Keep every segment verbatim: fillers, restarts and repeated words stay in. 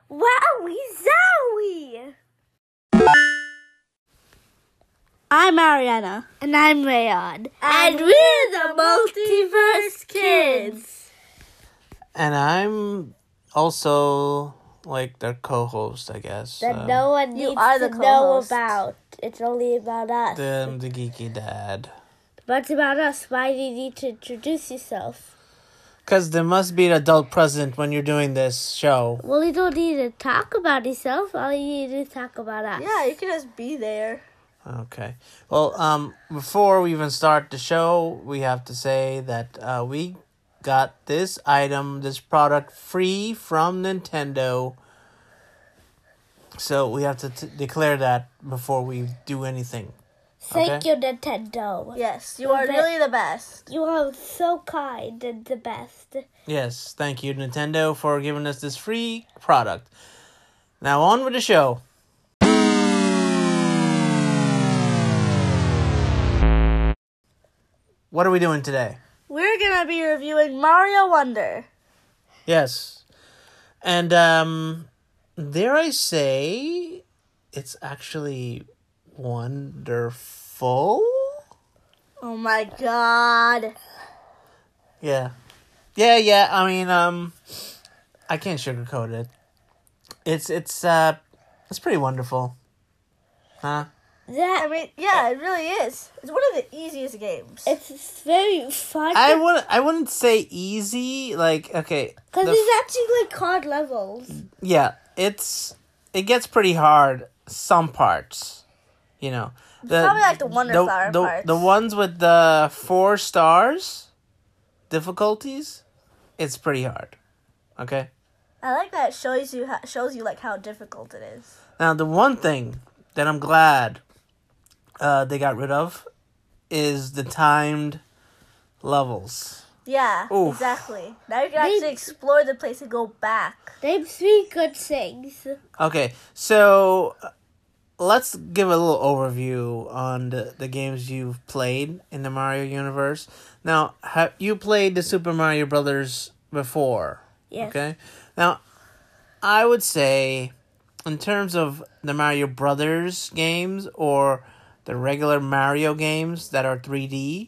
Wowie zowie! I'm Ariana. And I'm Rayon. And we're the Multiverse Kids. And I'm also like their co-host, I guess. That um, no one you needs are the to know co-host. about. It's only about us. the, the geeky dad. But it's about us. Why do you need to introduce yourself? Because there must be an adult present when you're doing this show. Well, you don't need to talk about yourself. All you need to talk about us. Yeah, you can just be there. Okay. Well, um, before we even start the show, we have to say that uh, we got this item, this product, free from Nintendo. So we have to t- declare that before we do anything. Thank Okay. you, Nintendo. Yes, you Well, are that- really the best. You are so kind and the best. Yes, thank you, Nintendo, for giving us this free product. Now on with the show. What are we doing today? We're gonna be reviewing Mario Wonder. Yes. And, um, dare I say, it's actually wonderful? Oh my god. Yeah. Yeah, yeah, I mean, um, I can't sugarcoat it. It's, it's, uh, it's pretty wonderful. Huh? That I mean, yeah, it really is. It's one of the easiest games. it's very fun. I wouldn't, I wouldn't say easy, like, okay. Because the it's actually like hard levels. Yeah, it's it gets pretty hard some parts, you know. The, Probably like the Wonder the, Flower the, parts. the ones with the four stars difficulties, it's pretty hard. Okay. I like that it shows you how, shows you like how difficult it is. Now the one thing that I'm glad uh, they got rid of is the timed levels. Yeah, Oof. exactly. Now you can They- actually explore the place and go back. Name three good things. Okay, so uh, let's give a little overview on the, the games you've played in the Mario universe. Now, have you played the Super Mario Brothers before? Yes. Okay. Now, I would say, in terms of the Mario Brothers games or the regular Mario games that are three D,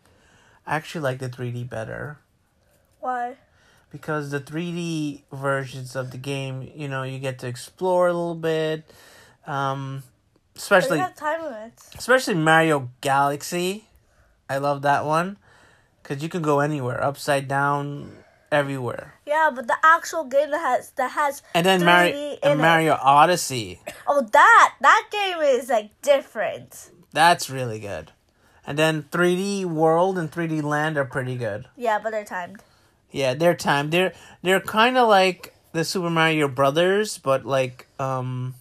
I actually like the three D better. Why? Because the three D versions of the game, you know, you get to explore a little bit. Um, But especially, you have time limits. especially Mario Galaxy. I love that one. Because you can go anywhere, upside down, everywhere. Yeah, but the actual game that has that has And then three D Mario, in and it. Mario Odyssey. Oh, that that game is like different. That's really good. And then three D World and three D Land are pretty good. Yeah, but they're timed. Yeah, they're timed. They're they're kind of like the Super Mario Brothers, but like um,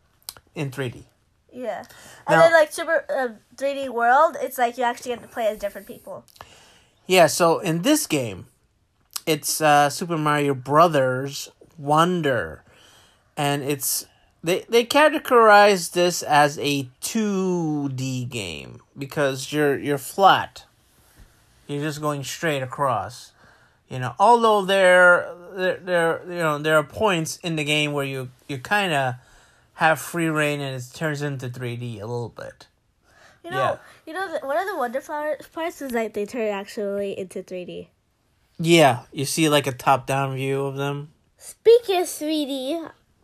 in three D. Yeah, and Now- then like Super uh, three D World, it's like you actually get to play as different people. Yeah, so in this game, it's uh, Super Mario Brothers Wonder, and it's they they categorize this as a two D game because you're you're flat. You're just going straight across. You know, although there there, there you know there are points in the game where you you kind of have free reign and it turns into three D a little bit. You know, Yeah. you know the, one of the Wonder Flower parts is like they turn actually into three D. Yeah, you see like a top-down view of them. Speaking of three D,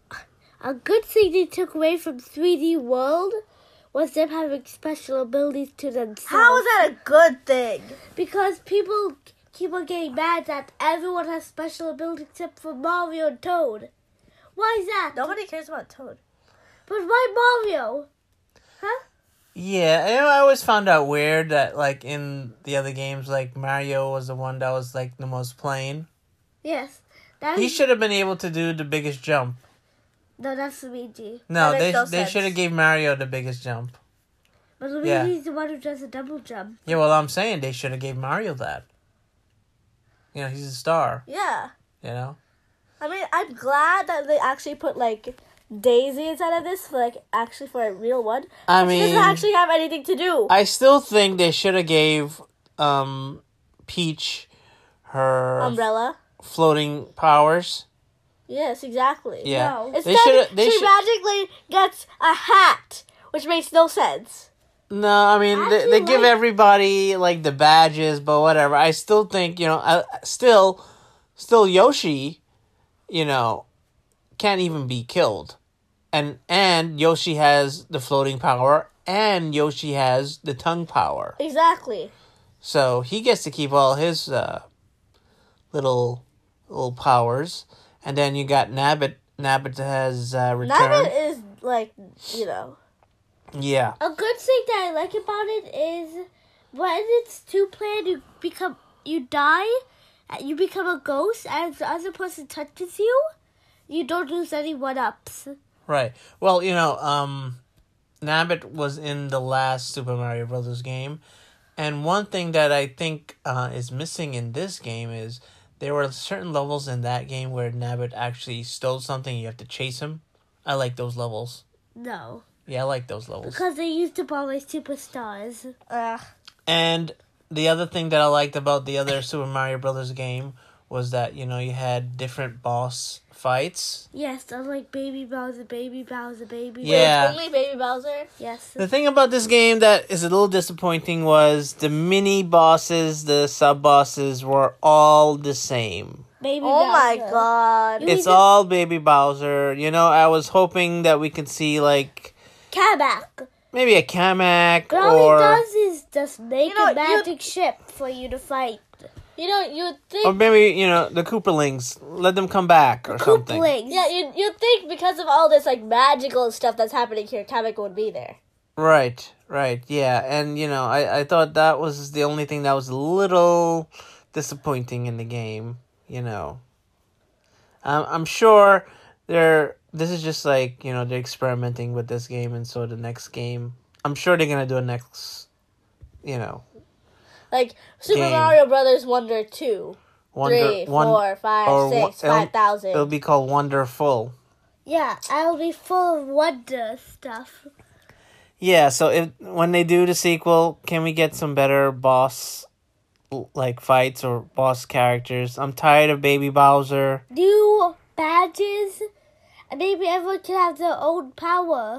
a good thing they took away from three D World was them having special abilities to themselves. How is that a good thing? Because people keep on getting mad that everyone has special abilities except for Mario and Toad. Why is that? Nobody cares about Toad. But why Mario? Huh? Yeah, and I always found out weird that, like, in the other games, like, Mario was the one that was, like, the most plain. Yes. That He is- should have been able to do the biggest jump. No, that's Luigi. No, That they makes no they sense. should have gave Mario the biggest jump. But Luigi's Yeah. the one who does a double jump. Yeah, well, I'm saying they should have gave Mario that. You know, he's a star, Yeah. you know? I mean, I'm glad that they actually put like Daisy inside of this for like actually for a real one. I She mean, doesn't actually have anything to do. I still think they should have gave um, Peach her Umbrella. floating powers. Yes, exactly. Yeah. No. They Instead, should. They she should. magically gets a hat, which makes no sense. No, I mean they, Actually, they give like- everybody like the badges, but whatever. I still think you know, I, still, still Yoshi, you know, can't even be killed, and and Yoshi has the floating power, and Yoshi has the tongue power, Exactly. so he gets to keep all his uh, little little powers, and then you got Nabbit. Nabbit has uh, returned. Nabbit is like, you know. Yeah. A good thing that I like about it is when it's two player, you become you die, and you become a ghost, and if the other person touches you, you don't lose any one ups. Right. Well, you know, um, Nabbit was in the last Super Mario Brothers game, and one thing that I think uh, is missing in this game is there were certain levels in that game where Nabbit actually stole something. You have to chase him. I like those levels. No, Yeah, I like those levels. because they used up all my superstars. Uh, And the other thing that I liked about the other Super Mario Brothers game was that, you know, you had different boss fights. Yes, unlike Baby Bowser, Baby Bowser, Baby Yeah. Only Baby Bowser. Bowser. Yes. The thing about this game that is a little disappointing was the mini bosses, the sub bosses were all the same. Baby Oh my Bowser. god. You- It's need to- all Baby Bowser. You know, I was hoping that we could see like Kamek. maybe a Kamek But all or he does is just make You know, a you- magic ship for you to fight. You know, you'd or think. maybe, you know, the Koopalings. Let them come back or something. Kooplings. Yeah, you'd, you'd think because of all this, like, magical stuff that's happening here, Kamek would be there. Right, right, yeah. And, you know, I, I thought that was the only thing that was a little disappointing in the game, you know. Um, I'm sure they're, this is just like, you know, they're experimenting with this game, and so the next game, I'm sure they're going to do a next, you know, Like, Super Game. Mario Brothers Wonder two. Wonder, Three, one, four, five, or six, one- it'll- five thousand. It'll be called Wonderful. Yeah, I'll be full of wonder stuff. Yeah, so if when they do the sequel, can we get some better boss like fights or boss characters? I'm tired of Baby Bowser. New badges, and maybe everyone can have their own power.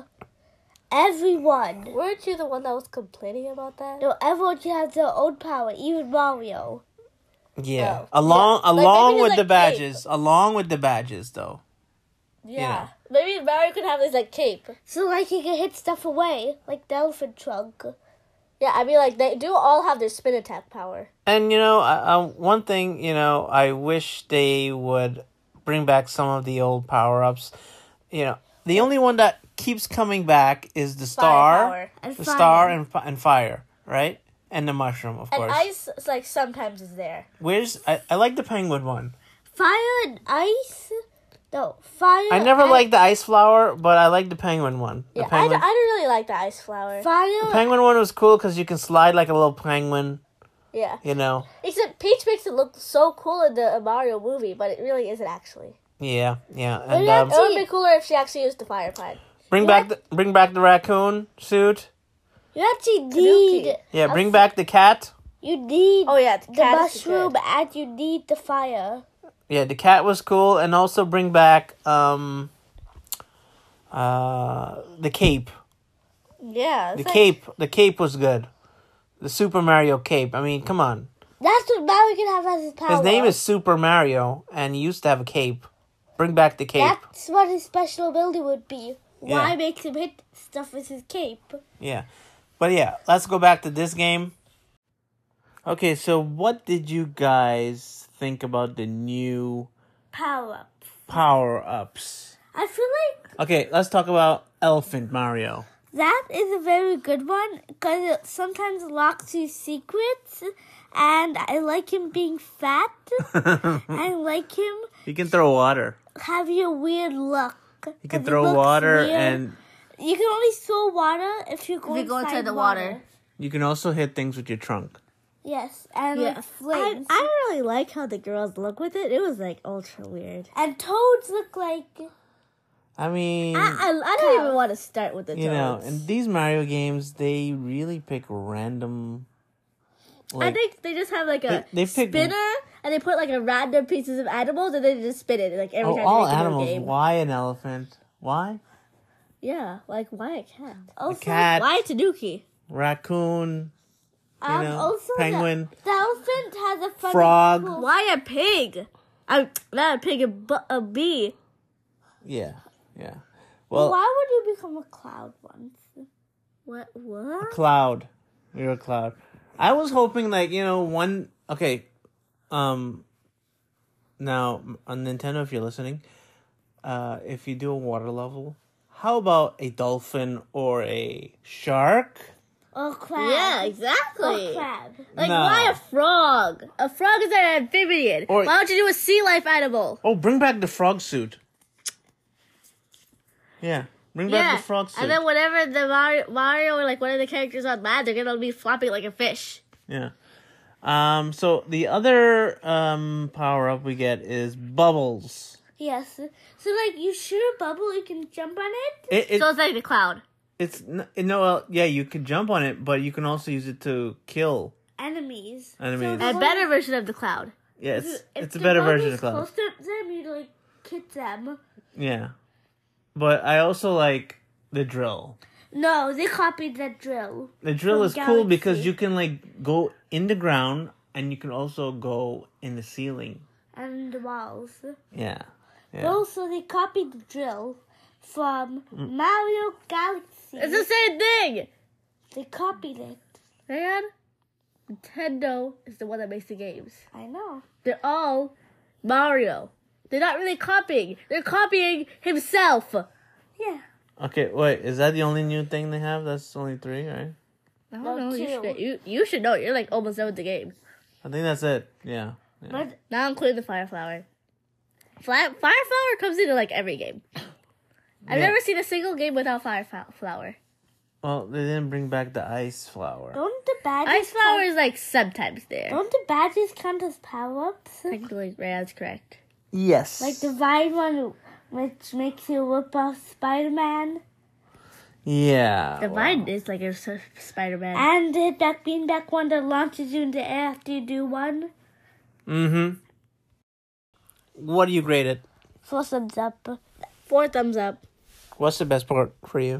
Everyone. Weren't you the one that was complaining about that? No, everyone can have their own power, even Mario. Yeah, Oh, along yeah. Like, along maybe with just, the like, badges, along with the badges though. Yeah. Maybe Mario could have this, like, cape. So like he can hit stuff away, like the elephant trunk. Yeah, I mean, like, they do all have their spin attack power. And you know, I, I, one thing you know, I wish they would bring back some of the old power ups. You know, the only one that keeps coming back is the star, Firepower. And the fire. star, and fi- and fire, right? And the mushroom, of And course. ice, it's like, sometimes is there. Where's I, I like the penguin one. Fire and ice? No, fire. I never and liked the ice flower, but I like the penguin one. The Yeah, I, d- penguin, I don't really like the ice flower. Fire. the penguin one was cool because you can slide like a little penguin. Yeah. You know. Except Peach makes it look so cool in the Mario movie, but it really isn't actually. Yeah, yeah, Well, and yeah, um, It would be cooler if she actually used the fire plant. bring back the bring back the raccoon suit. You actually Kanuki. need. Yeah, a bring f- back the cat. You need Oh yeah, the, the cat is mushroom good. and you need the fire. Yeah, the cat was cool, and also bring back um, uh, the cape. Yeah, The it's like- cape, the cape was good. The Super Mario cape. I mean, come on. That's what Mario can have as his power. His name is Super Mario, and he used to have a cape. Bring back the cape. That's what his special ability would be. Why Yeah. makes him hit stuff with his cape? Yeah. But yeah, let's go back to this game. Okay, so what did you guys think about the new Power up. power ups? I feel like Okay, let's talk about Elephant Mario. that is a very good one because it sometimes locks you secrets, and I like him being fat. I like him You can throw water. having a weird look. You can 'Cause he throw looks water, weird. and You can only throw water if you go, If you go inside inside the water. water. you can also hit things with your trunk. Yes, and Yeah. like I, flames. I don't really like how the girls look with it. It was like ultra weird. and toads look like I mean, I, I, I don't even want to start with the you know, toads. in these Mario games, they really pick random. I Like, think they just have like a They- they pick- spinner, and they put like a random pieces of animals, and then they just spin it like every Oh, time all they make a new animals. game. Why an elephant? Why? Yeah, like why a cat? Also, Cat, Why a tanuki? raccoon, you um, know, also penguin, The, the elephant has a funny frog. cool- Why a pig? A not a pig, a, bu- a bee. Yeah, yeah. Well, Well, why would you become a cloud once? What? What? cloud. You're a cloud. I was hoping, like, you know, one. Okay, um. Now on Nintendo, if you're listening, uh, if you do a water level, how about a dolphin or a shark? Or crab? Yeah, Or exactly. crab. Like, No. why a frog? A frog is an amphibian. Or- why don't you do a sea life animal? Oh, bring back the frog suit. Yeah, bring back Yeah, the frog suit. and then whenever the Mario, Mario or like one of the characters on land, they're gonna be flopping like a fish. Yeah. Um. So the other um power up we get is bubbles. Yes. So, like, you shoot a bubble, you can jump on it. It, it So it's like the cloud. it's n- no well, yeah, you can jump on it, but you can also use it to kill Enemies. enemies. So A better version of the cloud. Yeah, it's If it's a the better bubble version is of cloud. close to them, you, like, hit them. Yeah, but I also like the drill. No, they copied that drill. The drill From is cool because Galaxy. you can like go in the ground and you can also go in the ceiling. And the walls. Yeah, But yeah. also, they copied the drill from Mario Galaxy. It's the same thing. They copied it. Man, Nintendo is the one that makes the games. I know. They're all Mario. They're not really copying. They're copying himself. Yeah. Okay, wait, is that the only new thing they have? That's only three, right? I don't No, know. You two. should, you, you should know. You're like almost done with the game. I think that's it. Yeah. yeah. But Now including the Fire Flower. Fla- Fire Flower comes into like every game. I've Yeah. never seen a single game without Fire Fo- Flower. Well, they didn't bring back the ice flower. don't the badges Ice Flower count, is like sometimes there. don't the badges count as power-ups? Technically, right, that's correct. Yes. Like the vine one, which makes you whip off Spider-Man. Yeah. The well, Vine is like a s- Spider-Man. And the Duck Beanback one that launches you in the air after you do one. Mm-hmm. What do you grade it? Four thumbs up. Four thumbs up. What's the best part for you?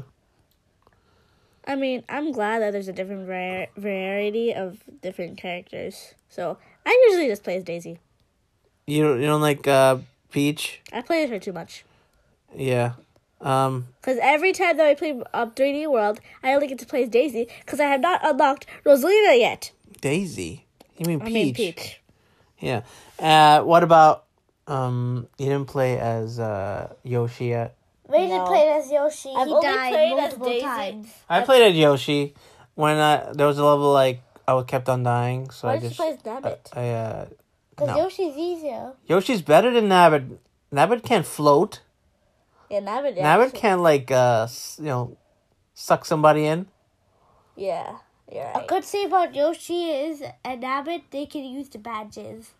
I mean, I'm glad that there's a different vari- variety of different characters. So I usually just play as Daisy. You you don't like uh, Peach? I play as her too much. Yeah. Um. Because every time that I play up three D World, I only get to play as Daisy because I have not unlocked Rosalina yet. Daisy. You mean I Peach? mean Peach. Yeah. Uh. What about um? You didn't play as uh Yoshi yet. Ray No. did play as Yoshi. I've he only died played as multiple Daisy. times. I played as Yoshi when uh, there was a level like I kept on dying, so Why I did you just play as Nabbit? I uh. Because No. Yoshi's easier. Yoshi's better than Nabbit. Nabbit can't float. Yeah, Nabbit. Nabbit actually- can't like uh s- you know suck somebody in. Yeah, you're A right. good thing about Yoshi is, and Nabbit, they can use the badges.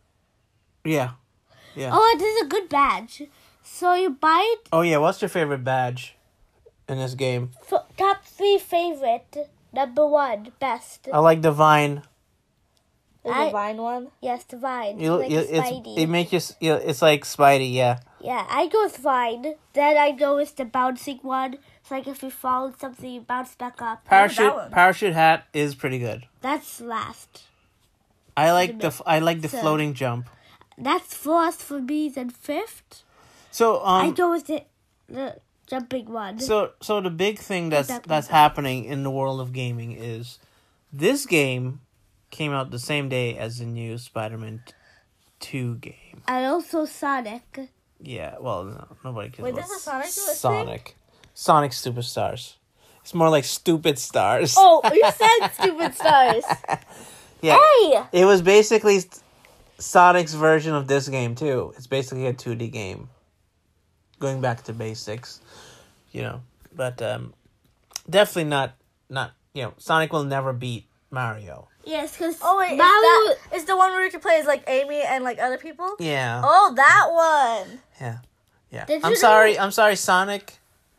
Yeah. Yeah. Oh, this is a good badge. So you buy it, Oh yeah, what's your favorite badge in this game? for top three favorite. Number one, best. I like the vine. There's I- a Vine one. Yes, the Vine. You, like you, a it's Spidey. it makes you s- you know, it's like Spidey, yeah. Yeah, I go with Vine. Then I go with the bouncing one. It's like if you fall something, you bounce back up. Parachute one. parachute hat is pretty good. That's last. I like the f- I like the So- floating jump. That's fourth for me. Then fifth, So I um go with the the jumping one. so so the big thing that's that that's one. happening in the world of gaming is this game came out the same day as the new Spider-Man two game. and also Sonic. Yeah, well, no, nobody cares Wait, about does a Sonic do a thing? Sonic. Sonic Superstars. It's more like Stupid Stars. Oh, you said Stupid Stars. yeah. Hey! It was basically s- Sonic's version of this game too. It's basically a two D game. Going back to basics, you know. But um definitely not not, you know, Sonic will never beat Mario. Yes, because Oh, wait, is Mario. that is the one where you can play as, like, Amy and, like, other people? Yeah. Oh, that one! Yeah. Yeah. Did I'm you sorry. I'm sorry, Sonic.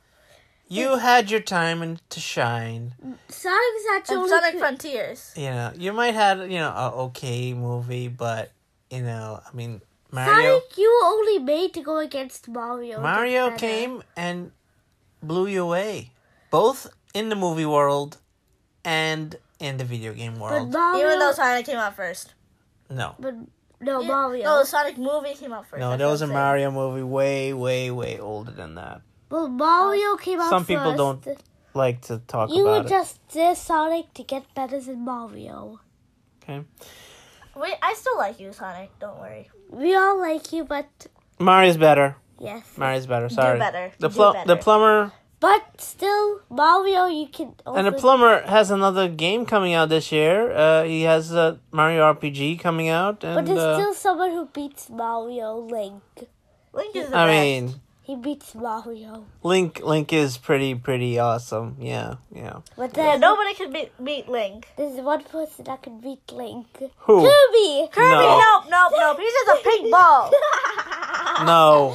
You had your time and to shine. Sonic's And actually Sonic Frontiers. You know, you might have, you know, a okay movie, but you know, I mean, Mario. Sonic, you were only made to go against Mario. Mario Better. came and blew you away, both in the movie world and in the video game But world. Mario, Even though Sonic came out first. No, but no Yeah, Mario. No, the Sonic movie came out first. no, that's there what was a I'm saying. Mario movie way, way, way older than that. But Mario came out Some first. people don't like to talk You about were it. just this Sonic to get better than Mario. Okay, Wait, I still like you, Sonic. Don't worry. We all like you, but Mario's better. yes. Mario's better. Sorry, better. The Do pl- better. the plumber But still, Mario, you can. Also and the plumber has another game coming out this year. Uh, he has uh, Mario R P G coming out, and But there's uh, still someone who beats Mario, Link. Link is the I best. mean, He beats Mario. Link Link is pretty pretty awesome. Yeah, yeah. But Yeah, there's, nobody can beat, beat Link. there's one person that can beat Link. Who? Kirby! Kirby, No. nope, nope, nope. He's just a pink ball. No.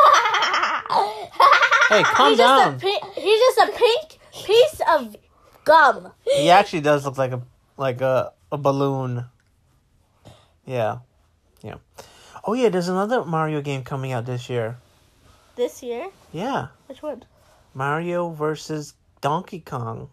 Hey, calm he's just a down. pink. He's just a pink piece of gum. He actually does look like a like a, a balloon. Yeah, yeah. Oh yeah, there's another Mario game coming out this year. This year? Yeah, Which one? Mario versus Donkey Kong.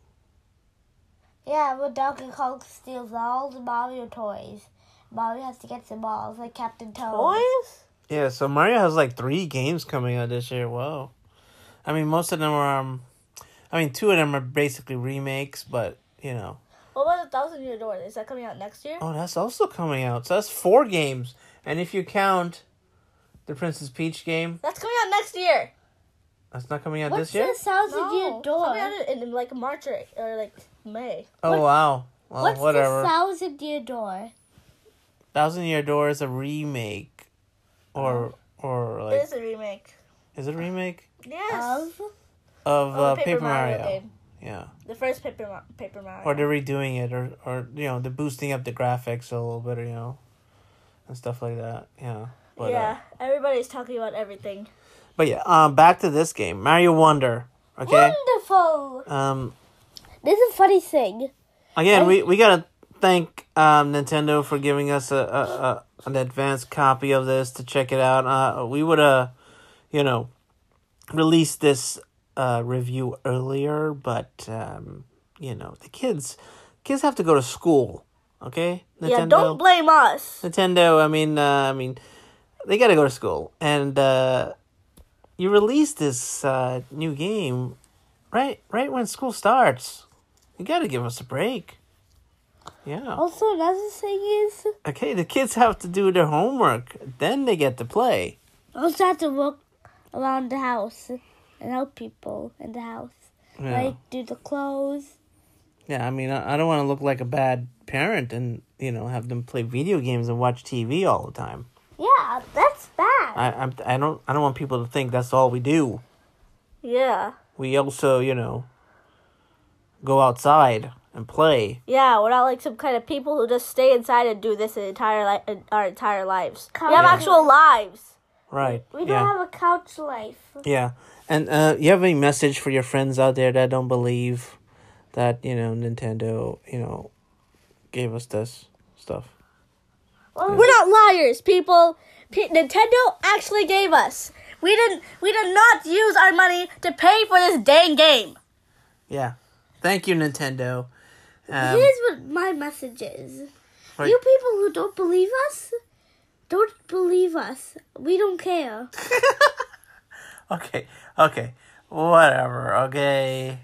Yeah, but Donkey Kong steals all the Mario toys. Mario has to get some balls like Captain Toad. Toys? Yeah, so Mario has like three games coming out this year. Whoa. I mean, most of them are. Um, I mean, two of them are basically remakes, but you know. What about the Thousand Year Door? Is that coming out next year? Oh, that's also coming out. So that's four games, and if you count the Princess Peach game, That's coming out next year. that's not coming out What's this year. the Thousand No, Year it's Door? coming out in, in like March or, or like May. Oh what- wow. Well, What's whatever. the Thousand Year Door? Thousand Year Door is a remake, or or like It is a remake. is it a remake Yes. Of? of Oh, uh, the Paper, Mario? game. Yeah, The first Paper, Ma- Paper Mario. or they're redoing it, or or you know they're boosting up the graphics a little bit, you know, and stuff like that. Yeah. But, yeah, Uh, everybody's talking about everything. but yeah, um, back to this game, Mario Wonder. Okay. Wonderful! Um, There's a funny thing. again, we we gotta thank um Nintendo for giving us a, a, a an advanced copy of this to check it out. Uh, we would uh, you know, released this uh review earlier, but um, you know, the kids kids have to go to school. Okay. Yeah, don't blame us. Nintendo, I mean, uh, I mean, they gotta go to school, and uh, you release this uh, new game right, right when school starts. You gotta give us a break. Yeah. Also, another thing is, Okay, the kids have to do their homework, then they get to play. also have to work around the house and help people in the house. Yeah. Like, do the clothes. Yeah, I mean, I, I don't want to look like a bad parent and you know have them play video games and watch T V all the time. Yeah, that's bad. I I'm, I don't I don't want people to think that's all we do. Yeah. We also, you know, go outside and play. Yeah, we're not like some kind of people who just stay inside and do this entire li- our entire lives. Come We have on. actual lives. Right. We don't yeah. have a couch life. Yeah. And uh, you have any message for your friends out there that don't believe that, you know, Nintendo, you know, gave us this stuff? Well, We're not liars, people. P- Nintendo actually gave us. We didn't. We did not use our money to pay for this dang game. Yeah. Thank you, Nintendo. Um, Here's what my message is. Right. You people who don't believe us, don't believe us. We don't care. okay. Okay. Whatever. Okay.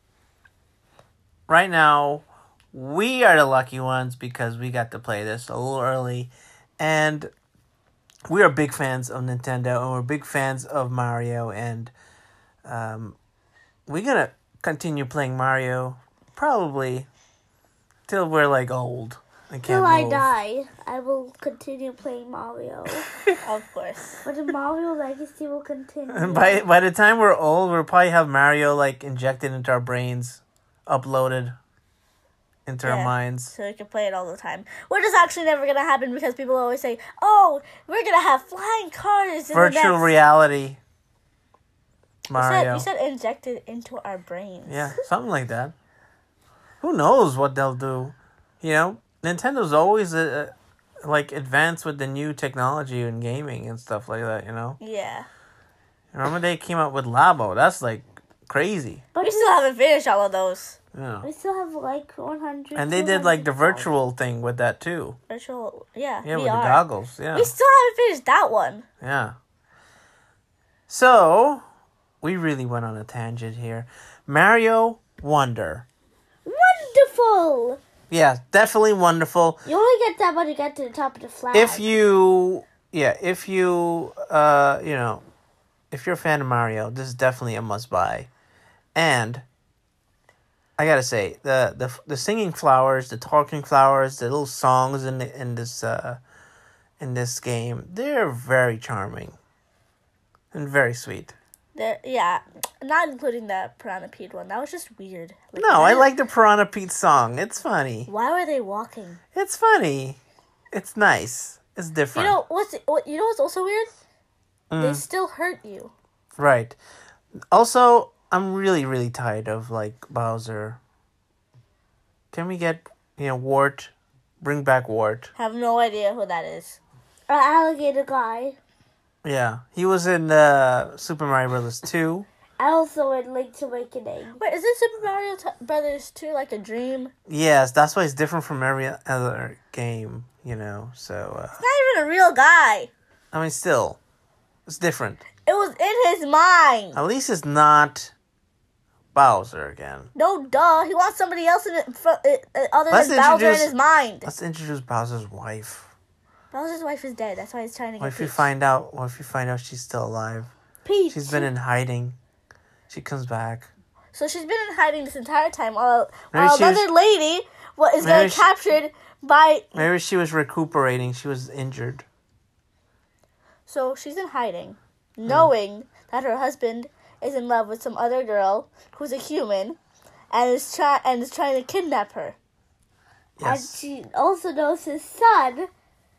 Right now, we are the lucky ones because we got to play this a little early. And we are big fans of Nintendo and we're big fans of Mario. And um, we're going to continue playing Mario probably till we're like old. And can't Till I move. die, I will continue playing Mario. Of course. But the Mario Legacy will continue. And by by the time we're old, we'll probably have Mario like injected into our brains, uploaded into our Yeah. minds. So we can play it all the time. Which is actually never gonna happen because people always say, "Oh, we're gonna have flying cars." In Virtual the next. reality. You said, Mario. you said injected into our brains. Yeah, something like that. Who knows what they'll do? You know, Nintendo's always uh, like advance with the new technology and gaming and stuff like that. You know. Yeah. Remember they came out with Labo? That's like crazy. But We still haven't finished all of those. Yeah. we still have like one hundred. And they did like the virtual thing with that too. Virtual, yeah. Yeah, V R. with the goggles. Yeah. We still haven't finished that one. Yeah. So, we really went on a tangent here. Mario Wonder. Wonderful. Yeah, definitely wonderful. You only get that when you get to the top of the flag. If you, yeah, if you, uh, you know, if you're a fan of Mario, this is definitely a must buy. And I gotta say, the the the singing flowers, the talking flowers, the little songs in the, in this uh, in this game, they're very charming and very sweet. There, yeah, not including the Piranha Pete one. That was just weird. Like, No, why I did- like the Piranha Pete song. It's funny. Why were they walking? It's funny. It's nice. It's You different. know what's what? You know what's also weird? They Mm, still hurt you. right. Also, I'm really, really tired of like Bowser. Can we get, you know, Wart? Bring back Wart. Have no idea who that is. An alligator guy. Yeah, he was in uh, Super Mario Brothers two. And also in Link's Awakening. Wait, is this Super Mario T- Brothers two like a dream? Yes, that's why it's different from every other game, you know. So, uh, It's not even a real guy. I mean, still, it's different. It was in his mind. At least it's not Bowser again. No, duh. He wants somebody else in it, fro- uh, uh, other Let's than Bowser in introduce- his mind. Let's introduce Bowser's wife. Bowser's wife is dead. That's why he's trying to What get if you Peach. find out? What if you find out she's still alive? Peach. She's been in hiding. She comes back. So she's been in hiding this entire time while, Maybe while she was- another lady wa- is Maybe getting she- captured by... Maybe she was recuperating. She was injured. So she's in hiding, knowing that her husband is in love with some other girl who's a human and is, try- and is trying to kidnap her. And Yes. she also knows his son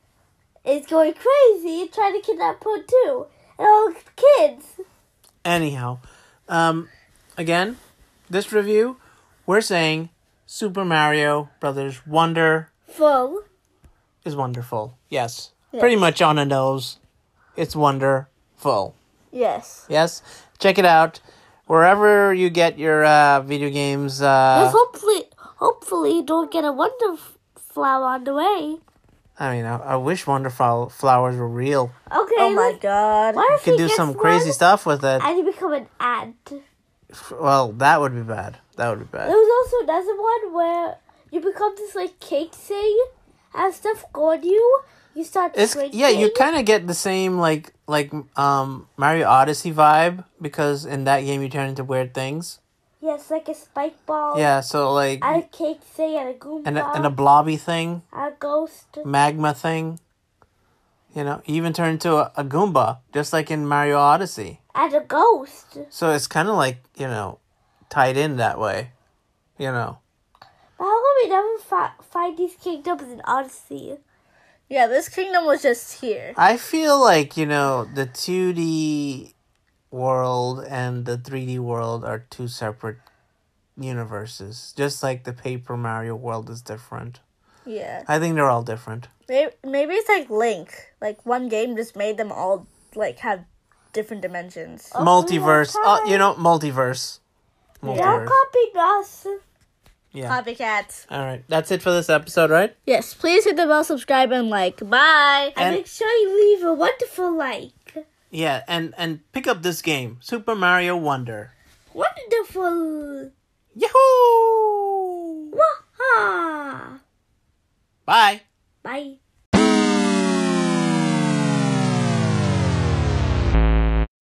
is going crazy and trying to kidnap her too. And all the kids. Anyhow, um, again, this review, we're saying Super Mario Brothers Wonder Full. is wonderful. Yes. Yes. Pretty much on the nose. It's wonderful. Yes. Yes. Check it out. Wherever you get your uh, video games. But Uh, hopefully, hopefully you don't get a wonder f- flower on the way. I mean, I, I wish Wonder Flow- Flowers were real. Okay. Oh my let's- god. What You if could he do gets some crazy one stuff with it. and you become an ant? Well, that would be bad. That would be There bad. was also another one where you become this like cake thing, and stuff go on you. You start It's shrinking. yeah, you kind of get the same like like um Mario Odyssey vibe because in that game you turn into weird things. Yes, like a spike ball. Yeah, so like And a cake thing and a goomba. and a, and a blobby thing, and a ghost. magma thing. You know, you even turn into a, a Goomba just like in Mario Odyssey. And a ghost. So it's kind of like you know tied in that way. You know. But how come we never fi- find these kingdoms in Odyssey? Yeah, this kingdom was just here. I feel like, you know, the two D world and the three D world are two separate universes. Just like the Paper Mario world is different. Yeah. I think they're all different. Maybe, maybe it's like Link. Like one game just made them all like have different dimensions. Oh, Multiverse. we Oh, have you know, multiverse. They're Multiverse. copying us. Yeah. Copycats. All right. That's it for this episode, right? Yes, please hit the bell, subscribe, and like. Bye. And And- make sure you leave a wonderful like. Yeah, and and pick up this game, Super Mario Wonder. Wonderful. Yahoo! Waha. Bye. Bye.